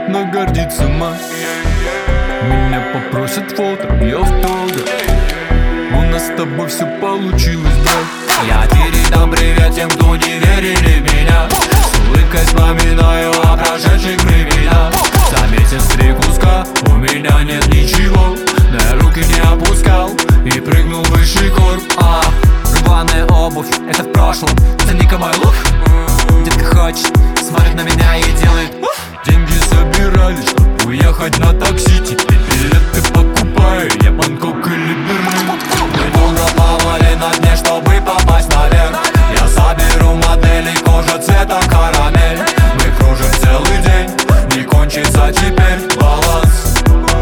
но гордится мать. Меня попросят фото, я в того. У нас с тобой все получилось, брат. Я передам привет тем, кто не верили в меня. С улыбкой вспоминаю о прошедших временах. За месяц 3 куска у меня нет ничего, но я руки не опускал и прыгнул выше гор. Рваная обувь, это в прошлом. Цени-ка мой лук. Детка хочет, смотрит на меня и делает. Деньги собирали, чтоб уехать на такси. Теперь билеты покупаю, я Бангкок или Берлин. Мы долго плавали на дне, чтобы попасть наверх. Я заберу модели, кожа цвета карамель. Мы кружим целый день, не кончится теперь баланс.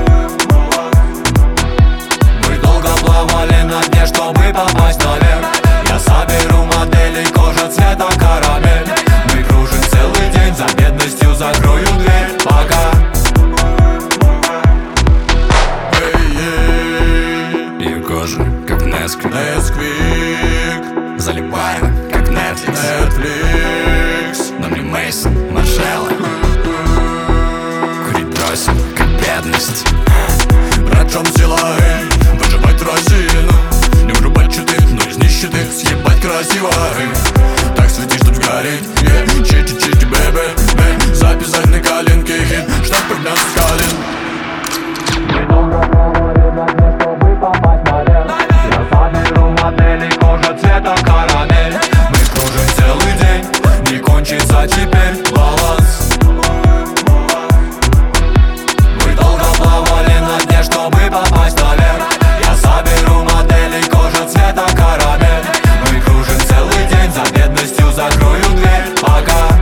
Мы долго плавали на дне, чтобы попасть наверх. Я соберу модели, кожа цвета карамель. Мы кружим целый день, за бедностью закрою дверь. Пока. Ее кожа, как Несквик, залипаю, как Netflix. Но мне Мейсон, Маржелла. Курить бросил, как бедность. Брат, в чем сила, выживать Россию. Не врубать читы, но из нищеты съебать красиво. Так свети, чтоб сгореть. Чити-чити, бэбэ. Записать на коленке хит, чтоб подняться с колен. Мы долго плавали на дне, чтобы попасть наверх. Я заберу модели, кожа цвета карамель. Мы кружим целый день, не кончится теперь баланс. Мы долго плавали на дне, чтобы попасть наверх. Я соберу модели, кожа цвета карамель. Мы кружим целый день, за бедностью закрою дверь. Пока.